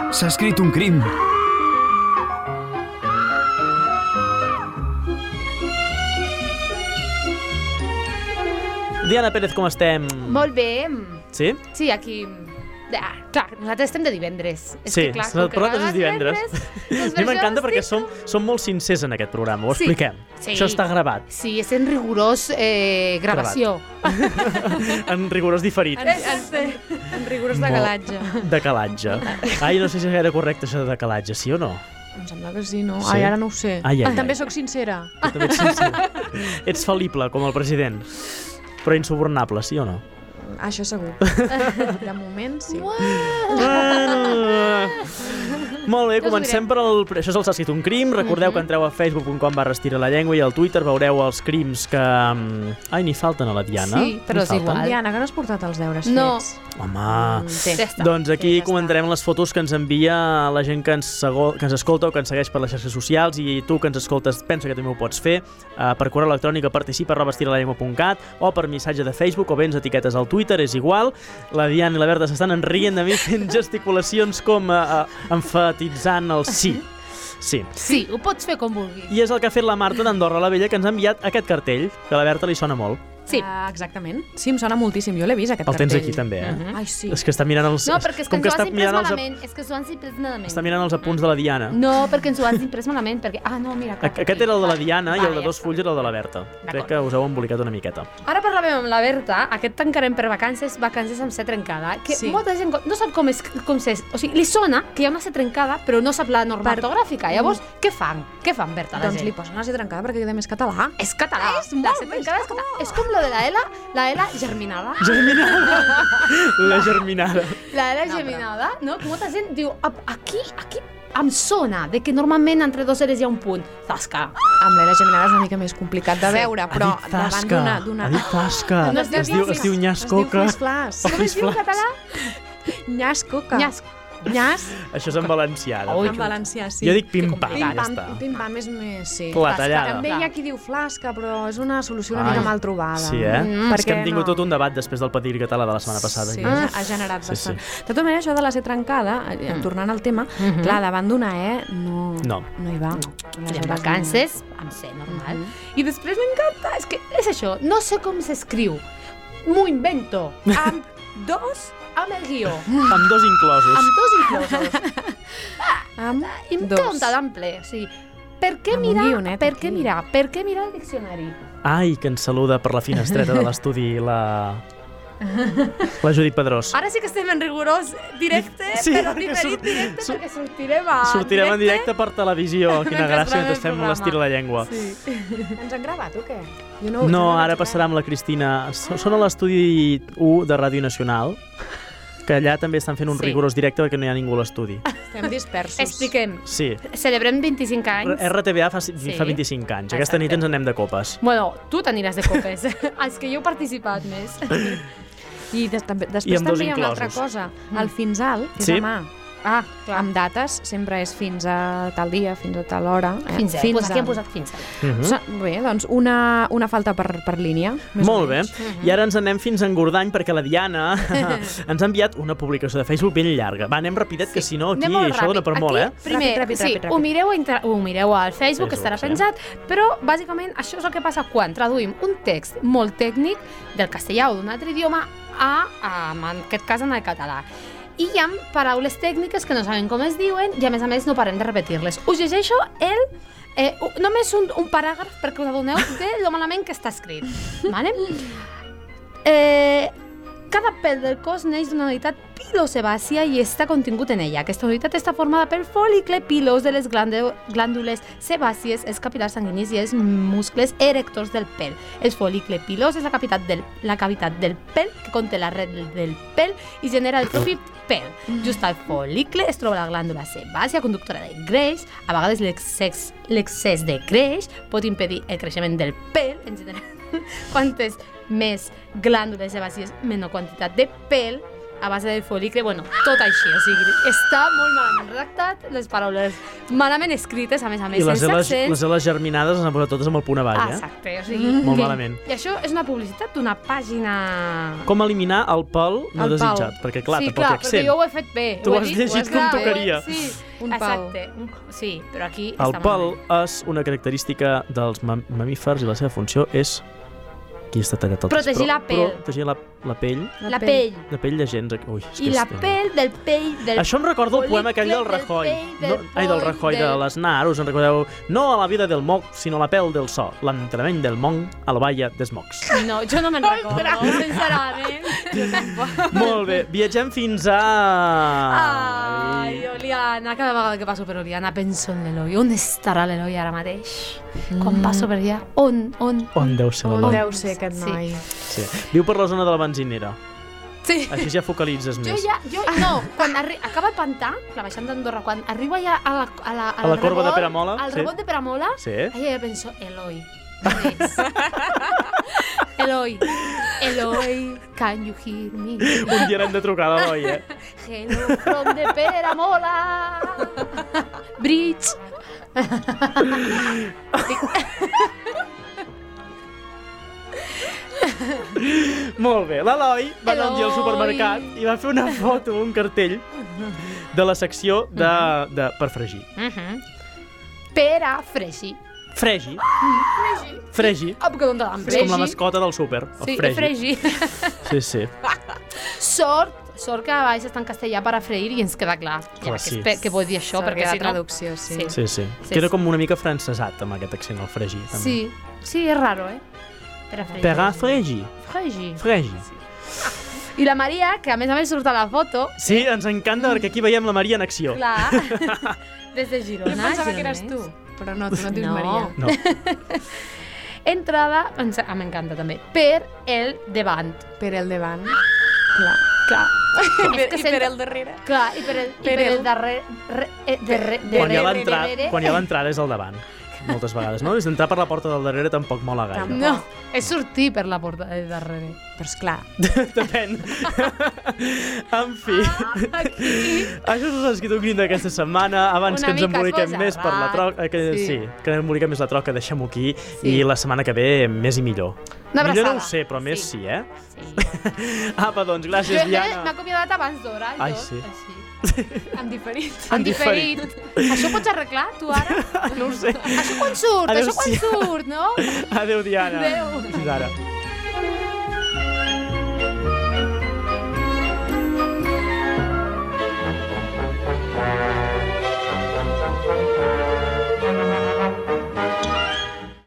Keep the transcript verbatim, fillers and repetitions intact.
S'ha escrit un crim. Diana Pérez, com estem? Molt bé. Sí? Sí, aquí... Ah, clar, nosaltres estem de divendres. És Sí, que, clar, el programa és divendres. divendres A mi m'encanta perquè som, som molt sincers en aquest programa, ho Sí. expliquem. Sí. Això està gravat, Sí, és en rigorós eh, gravació. en rigorós diferit. En, en, en rigorós de galatge. Decalatge. Ai, no sé si era correcte això de decalatge, sí o no? Em sembla que sí, no? Sí? Ai, ara no ho sé. Ai, ai, ai. També sóc sincera. Tu també ets sincer. Ets fal·lible, com el president. Però insubornable, sí o no? Això segur. De moment, sí. Bueno. Molt bé, comencem per el... Això és el S'ha escrit un crim. Recordeu que entreu a facebook punt com barra estira la llengua i al Twitter veureu els crims que... Ai, n'hi falten a la Diana. Sí, però N'hi és falten? igual. Diana, que no has portat els deures No. fets? Home... Sí. Ja està. Doncs aquí Sí, ja comentarem les fotos que ens envia la gent que ens, sego- que ens escolta o que ens segueix per les xarxes socials, i tu que ens escoltes penso que també ho pots fer uh, per correu electrònic a participa arroba estiralallengua punt cat o per missatge de Facebook o bé ens etiquetes al Twitter, és igual. La Diana i la Berta s'estan enrient de mi fent gesticulacions com uh, uh, enfatitzant el sí. Sí. Sí, ho pots fer com vulguis. I és el que ha fet la Marta d'Andorra la Vella, que ens ha enviat aquest cartell, que a la Berta li sona molt. Sí. Uh, exactament. Sí, em sona moltíssim. Jo l'he vist, aquest El tens cartell. aquí també, eh? Mhm. Ai, sí. És que està mirant els... No, perquè és que com ens ho està has imprès mirant els ap- malament. És que ens ho has imprès malament. Està mirant els apunts de la Diana. No, perquè ens ho has imprès malament. Perquè... Ah, no, mira. clar, Aquest era el de la Diana i Vale, el de ja dos està. fulls era el de la Berta. Crec D'acord. que us heu embolicat una miqueta. Ara parlàvem amb la Berta, aquest tancarem per vacances, vacances amb C trencada, que Sí. molta gent no sap com és, com és, o sigui, li sona que hi ha una C trencada, però no sap la norma Per- ortogràfica. Llavors, què fan? Què fan, Berta, la Doncs gent? li posen una C trencada perquè queda més català. És català. És la molt C més trencada és català. És com lo de la L, la L germinada. Germinada! La germinada. La L germinada, no? Que molta gent diu, "Ap- aquí, aquí em sona de que normalment entre dos L's hi ha un punt. Zasca. Amb l'era geminada és una mica més complicat de veure, però ha dit davant tasca. d'una... d'una... Ha dit tasca. No es diu es, diu, es diu nyascoca. Es diu flas, Com es diu en català? Nyascoca. Nyas. Nyas. Això és en valencià. ara. Ui, En valencià, sí. Jo dic pim-pam, Pim ja pam, està. pim pam és més... Sí. Clar, tallada. També hi ha qui diu flasca, però és una solució una Ai. mica mal trobada. Sí, eh? Mm, és que hem perquè tingut no. tot un debat després del pedigrí català de la setmana passada. Sí, aquí. ha, ha generat Sí, bastant. sí. De tota manera, això de la C trencada, eh, tornant al tema, Mhm. clar, davant d'una E no, No. no hi va. En Aleshores, vacances, amb C normal. Mhm. I després m'encanta, és que és això, no sé com s'escriu, m'ho invento, amb dos, amb el guió, Amb dos inclosos. amb dos inclosos. Amb I em dos. queda un tal ample, o sigui, per què Amb un mirar, guionet per aquí. què mirar, per què mirar el diccionari? Ai, que ens saluda per la finestreta de l'estudi la... la Judit Pedrós. Ara sí que estem en rigorós directe, Sí, però perquè diferit surt- directe, surt- perquè sortirem a Sortirem en directe per televisió. Quina Mentre gràcia, gravem mentre el fem programa. l'estira la llengua. Sí. Ens han gravat o què? Jo no, jo No, vaig ara veure. passarà amb la Cristina. S- Són a l'estudi u de Ràdio Nacional, que allà també estan fent un Sí. rigorós directe perquè no hi ha ningú a l'estudi. Estem dispersos. Expliquem, Sí. celebrem vint-i-cinc anys. R T V A fa, Sí. fa vint-i-cinc anys. Aquesta Exacte. nit ens anem de copes. Bueno, tu t'aniràs de copes, els que jo he participat més. I des, també, després I amb dos també hi ha una altra inclosos. cosa. El fins al, que és Sí. demà. Ah, clar. Amb dates sempre és fins a tal dia, fins a tal hora. Eh? Fins a, fins pues aquí a... hem posat fins a. Mhm. Sa- Bé, doncs una, una falta per, per línia. Més o Molt bé. menys. I ara ens anem fins a Engordany perquè la Diana ens ha enviat una publicació de Facebook ben llarga. Va, anem rapidet, que si no aquí Anem molt això dona ràpid. per molt, Aquí, eh? Primer, Ràpid, ràpid, sí, ràpid, ràpid. Ho, mireu a inter... ho mireu al Facebook, Facebook, estarà sí. penjat, però bàsicament això és el que passa quan traduïm un text molt tècnic del castellà o d'un altre idioma a, a, en aquest cas, en el català. I hi ha paraules tècniques que no sabem com es diuen i, a més a més, no parem de repetir-les. Us llegeixo el... Eh, només un, un paràgraf perquè us adoneu de lo malament que està escrit. Vale? Eh, cada pèl del cos neix d'una unitat pilosebàcia i està contingut en ella. Aquesta unitat està formada pel fol·licle pilós de les glàndu- glàndules sebàcies, els capil·lars sanguinis i els muscles erectors del pèl. El fol·licle pilós és la cavitat del, la cavitat del pèl que conté la red del, del pèl i genera el propi pèl. Just al fol·licle es troba la glàndula sebàcia, conductora de greix. A vegades l'excés, l'excés de greix pot impedir el creixement del pèl, en general. Quantes més glàndules sebàcies, menor quantitat de pèl a base de folicle, bueno, tot així, o sigui, està molt malament redactat, les paraules malament escrites, a més a més, I les sense L's, accents. les L's germinades les han posat totes amb el punt avall, eh? Exacte, o sigui... Molt que- malament. I això és una publicitat d'una pàgina... Com eliminar el pèl no El pal. desitjat? Perquè, clar, sí, tampoc clar, hi ha accent. perquè jo ho he fet bé. Tu ho he has dit, llegit ho he- com clar, tocaria. ho he- Sí, Un pal. exacte. Un, sí, però aquí El està pèl malament. és una característica dels mam- mamífers i la seva funció és... Aquí està tallat el text, Protegir però- la pell. Protegir la, la pell. La pell. La pell de gens... Ui, és que I la estem- pell del pell del... Això em recorda el poema aquell del folicle, Rajoy. del pell, No, del ai, del poll, Rajoy, de del- l'Aznar, us en recordeu? No a la vida del moc, sinó a la pell del so. L'entrenament del món a la valla dels mocs. No, jo no me'n recordo, sincerament. Molt bé, viatgem fins a... Ai, Oliana, cada vegada que passo per Oliana penso en l'Eloi. On estarà l'Eloi ara mateix? Quan passo per allà, on, on? On deu ser On l'Eloi? deu ser aquest Sí. noi? Sí. Viu per la zona de la benzinera. Sí. Així ja focalitzes Jo més. ja, jo, no, quan arri acaba el pantà, clar, baixant d'Andorra, quan arribo ja a la, a la, A la corba de Peramola, al sí. rebot de Peramola, Sí? allà jo penso, Eloi, on ets? Eloi, Eloi, can you hear me? Un dia l'hem de trucar a l'Eloi, eh? Hello from the Peramola, Bridge. Molt bé, l'Eloi va anar un dia al Eloi. supermercat i va fer una foto, un cartell de la secció de, de per fregir. Pera fregi. Fregi. Fregi. Fregi. Ah, perquè d'on t'han És com la mascota del súper, el Sí, fregi. fregi. Sí, sí. Sort, sort que a baix està en castellà per a freir i ens queda clar, Clar, ja, sí. que, espe- que vol dir això, Sort perquè que la si no... traducció, sí. Sí. Sí, sí. Sí, Queda sí. com una mica francesat amb aquest accent, el fregi. També. Sí, sí, és raro, eh? Per a freir. Per a fregi. Fregi. Fregi. I la Maria, que a més a més surt a la foto, Sí, ens encanta perquè aquí veiem la Maria en acció. clar, des de Girona. Jo pensava que eres gironès. tu, però no, tu no et dius No. Maria. No. Entrada, ens- ah, m'encanta també, per el davant. Per el davant. Clar, clar. I per, que i sent- per el darrere. Clar, i per el, i Per per el el- darrere... Re, eh, darrere, Quan hi ha darrere, l'entrada darrere. quan hi ha l'entrada és al davant. Moltes vegades, no? És d'entrar per la porta del darrere tampoc mola gaire. Tampoc. No, és sortir per la porta de darrere. Però esclar, Depèn. En fi. Ah, Aquí. Això és l'escrit un crim d'aquesta setmana. Abans Una que ens mica emboliquem es més per la posa troca... Que, sí. Sí. que emboliquem més la troca, deixem-ho aquí. Sí. I la setmana que ve, més i millor. Una Millor no abraçada. ho sé, però més sí, Sí. eh? Sí. Apa, doncs, Jo gràcies, eh, m'he Diana. acomiadat abans d'hora, jo. Ai, sí. Així. en diferit. En En diferit. Això ho pots arreglar, tu, ara? No ho sé. Això quan surt? Adéu, Això quan sí. surt, no? Adéu, Diana. Adéu. Fins ara.